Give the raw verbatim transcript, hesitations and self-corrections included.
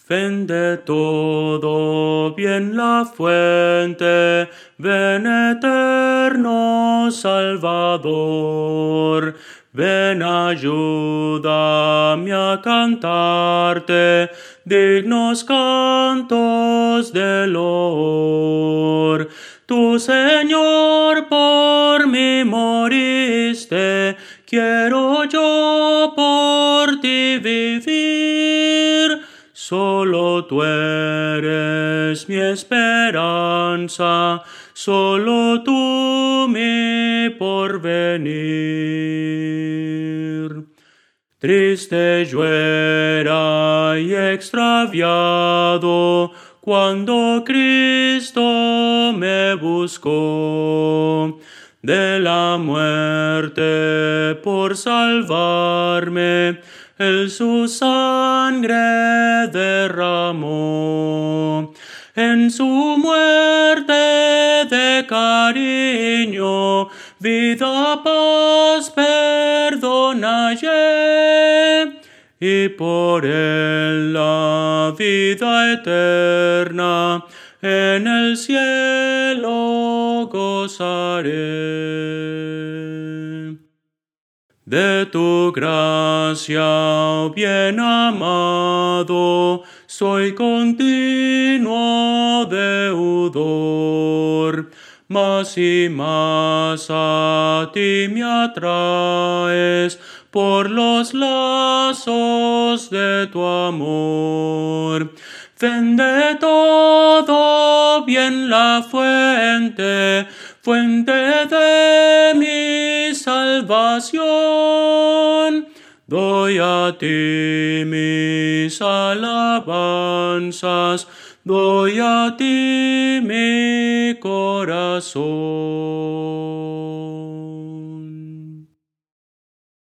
Ven de todo bien la fuente, ven eterno Salvador. Ven, ayúdame a cantarte dignos cantos de loor. Tu Señor por mí moriste, quiero yo por ti vivir. Solo tú eres mi esperanza, solo tú mi porvenir. Triste yo era y extraviado cuando Cristo me buscó. De la muerte por salvarme, Él su sangre derramó. En su muerte de cariño, vida, paz, perdón hallé, y por Él la vida eterna en el cielo gozaré. De tu gracia, oh bien amado, soy continuo deudor. Más y más a ti me atraes por los lazos de tu amor. Ven de todo bien la fuente, fuente de mi salvación. Doy a ti mis alabanzas, doy a ti mi corazón.